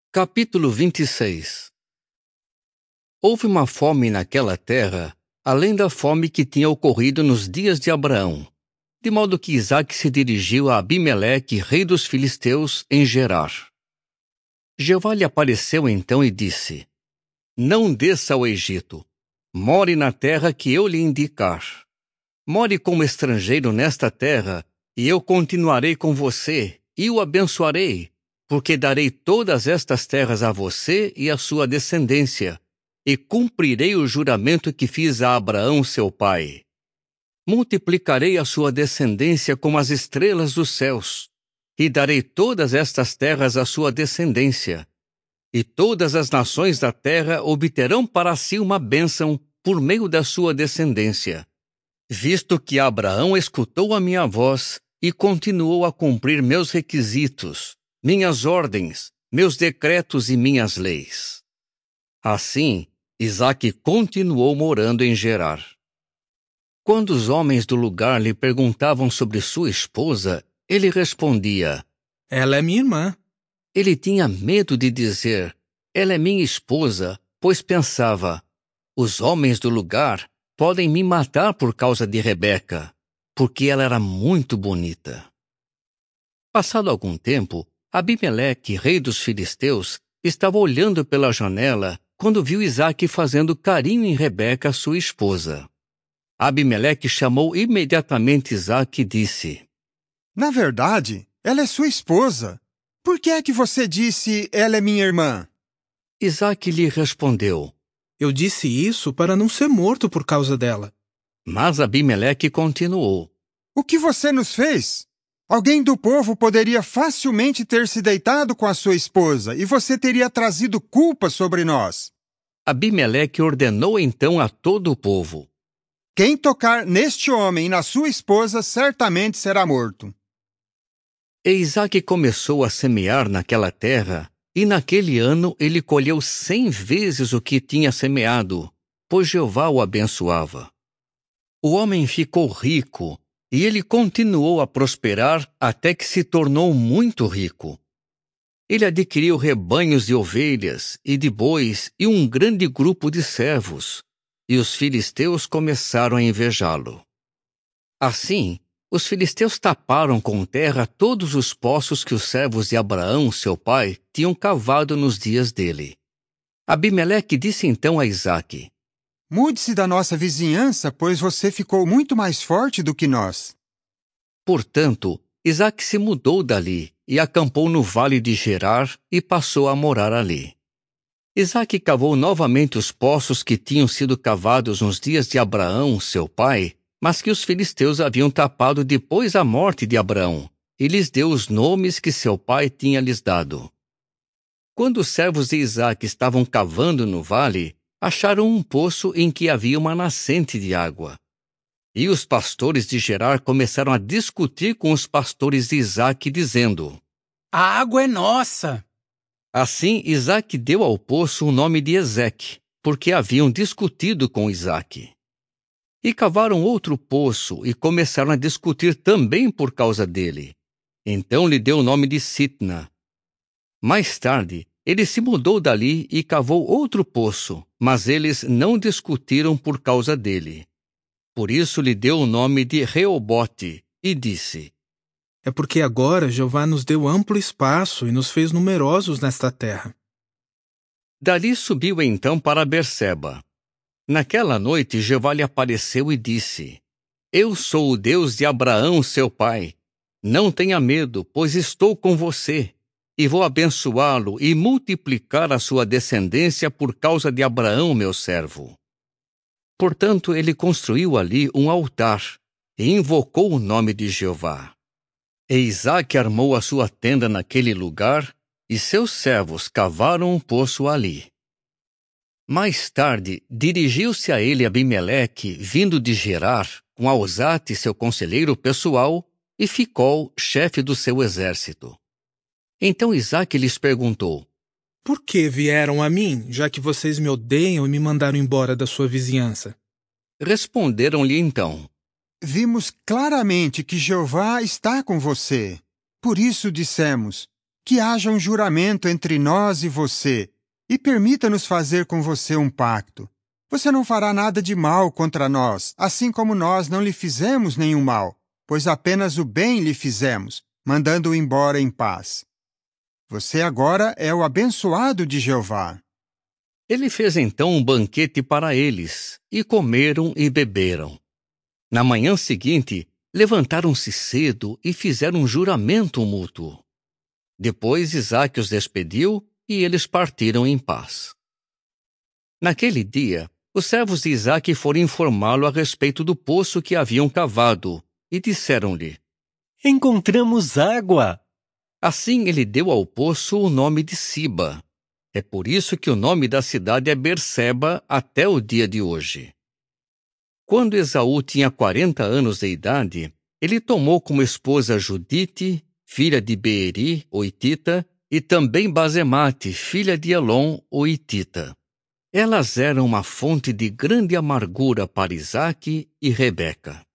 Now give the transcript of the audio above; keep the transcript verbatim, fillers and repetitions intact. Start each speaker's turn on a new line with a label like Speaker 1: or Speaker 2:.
Speaker 1: Capítulo vinte e seis. Houve uma fome naquela terra, além da fome que tinha ocorrido nos dias de Abraão, de modo que Isaque se dirigiu a Abimeleque, rei dos filisteus, em Gerar. Jeová lhe apareceu então e disse: Não desça ao Egito, more na terra que eu lhe indicar. More como estrangeiro nesta terra, e eu continuarei com você, e o abençoarei, porque darei todas estas terras a você e à sua descendência, e cumprirei o juramento que fiz a Abraão seu pai. Multiplicarei a sua descendência como as estrelas dos céus, e darei todas estas terras à sua descendência. E todas as nações da terra obterão para si uma bênção por meio da sua descendência, visto que Abraão escutou a minha voz e continuou a cumprir meus requisitos, minhas ordens, meus decretos e minhas leis. Assim, Isaque continuou morando em Gerar. Quando os homens do lugar lhe perguntavam sobre sua esposa, ele respondia:
Speaker 2: Ela é minha irmã.
Speaker 1: Ele tinha medo de dizer: Ela é minha esposa, pois pensava: os homens do lugar podem me matar por causa de Rebeca, porque ela era muito bonita. Passado algum tempo, Abimeleque, rei dos filisteus, estava olhando pela janela quando viu Isaque fazendo carinho em Rebeca, sua esposa. Abimeleque chamou imediatamente Isaque e disse:
Speaker 3: Na verdade, ela é sua esposa. Por que é que você disse, ela é minha irmã?
Speaker 1: Isaque lhe respondeu:
Speaker 2: Eu disse isso para não ser morto por causa dela.
Speaker 1: Mas Abimeleque continuou:
Speaker 3: O que você nos fez? Alguém do povo poderia facilmente ter se deitado com a sua esposa e você teria trazido culpa sobre nós.
Speaker 1: Abimeleque ordenou então a todo o povo:
Speaker 3: Quem tocar neste homem e na sua esposa certamente será morto.
Speaker 1: E Isaque começou a semear naquela terra, e naquele ano ele colheu cem vezes o que tinha semeado, pois Jeová o abençoava. O homem ficou rico, e ele continuou a prosperar até que se tornou muito rico. Ele adquiriu rebanhos de ovelhas e de bois e um grande grupo de servos, e os filisteus começaram a invejá-lo. Assim, os filisteus taparam com terra todos os poços que os servos de Abraão, seu pai, tinham cavado nos dias dele. Abimeleque disse então a Isaque:
Speaker 3: Mude-se da nossa vizinhança, pois você ficou muito mais forte do que nós.
Speaker 1: Portanto, Isaque se mudou dali e acampou no vale de Gerar e passou a morar ali. Isaque cavou novamente os poços que tinham sido cavados nos dias de Abraão, seu pai, mas que os filisteus haviam tapado depois da morte de Abraão, e lhes deu os nomes que seu pai tinha lhes dado. Quando os servos de Isaque estavam cavando no vale, acharam um poço em que havia uma nascente de água. E os pastores de Gerar começaram a discutir com os pastores de Isaque, dizendo:
Speaker 4: A água é nossa!
Speaker 1: Assim, Isaque deu ao poço o nome de Ezeque, porque haviam discutido com Isaque. E cavaram outro poço e começaram a discutir também por causa dele. Então lhe deu o nome de Sitna. Mais tarde, ele se mudou dali e cavou outro poço, mas eles não discutiram por causa dele. Por isso lhe deu o nome de Reobote e disse:
Speaker 2: É porque agora Jeová nos deu amplo espaço e nos fez numerosos nesta terra.
Speaker 1: Dali subiu então para Berseba. Naquela noite Jeová lhe apareceu e disse: Eu sou o Deus de Abraão, seu pai. Não tenha medo, pois estou com você, e vou abençoá-lo e multiplicar a sua descendência por causa de Abraão, meu servo. Portanto, ele construiu ali um altar e invocou o nome de Jeová. E Isaque armou a sua tenda naquele lugar, e seus servos cavaram um poço ali. Mais tarde, dirigiu-se a ele Abimeleque, vindo de Gerar, com Auzate, seu conselheiro pessoal, e Ficol, chefe do seu exército. Então Isaque lhes perguntou:
Speaker 2: Por que vieram a mim, já que vocês me odeiam e me mandaram embora da sua vizinhança?
Speaker 1: Responderam-lhe então:
Speaker 3: Vimos claramente que Jeová está com você. Por isso dissemos: que haja um juramento entre nós e você, e permita-nos fazer com você um pacto. Você não fará nada de mal contra nós, assim como nós não lhe fizemos nenhum mal, pois apenas o bem lhe fizemos, mandando-o embora em paz. Você agora é o abençoado de Jeová.
Speaker 1: Ele fez então um banquete para eles, e comeram e beberam. Na manhã seguinte, levantaram-se cedo e fizeram um juramento mútuo. Depois Isaque os despediu e eles partiram em paz. Naquele dia, os servos de Isaque foram informá-lo a respeito do poço que haviam cavado, e disseram-lhe:
Speaker 5: Encontramos água!
Speaker 1: Assim ele deu ao poço o nome de Siba. É por isso que o nome da cidade é Berseba até o dia de hoje. Quando Esaú tinha quarenta anos de idade, ele tomou como esposa Judite, filha de Beeri, o hitita, e também Basemate, filha de Elon, o hitita. Elas eram uma fonte de grande amargura para Isaque e Rebeca.